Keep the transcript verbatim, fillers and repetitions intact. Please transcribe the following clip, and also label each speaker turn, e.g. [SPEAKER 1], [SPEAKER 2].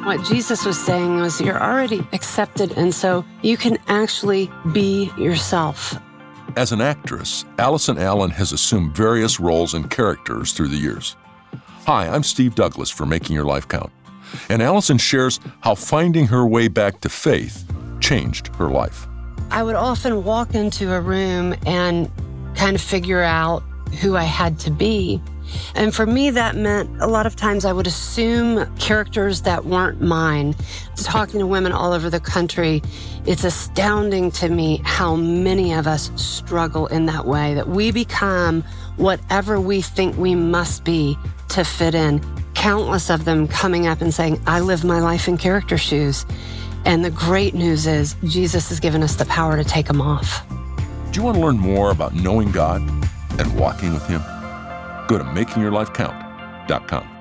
[SPEAKER 1] What Jesus was saying was you're already accepted, and so you can actually be yourself.
[SPEAKER 2] As an actress, Allison Allen has assumed various roles and characters through the years. Hi, I'm Steve Douglas for Making Your Life Count, and Allison shares how finding her way back to faith changed her life.
[SPEAKER 1] I would often walk into a room and kind of figure out who I had to be. And for me, that meant a lot of times I would assume characters that weren't mine. Talking to women all over the country, it's astounding to me how many of us struggle in that way, that we become whatever we think we must be to fit in. Countless of them coming up and saying, I live my life in character shoes. And the great news is Jesus has given us the power to take them off.
[SPEAKER 2] Do you want to learn more about knowing God and walking with Him? Go to making your life count dot com.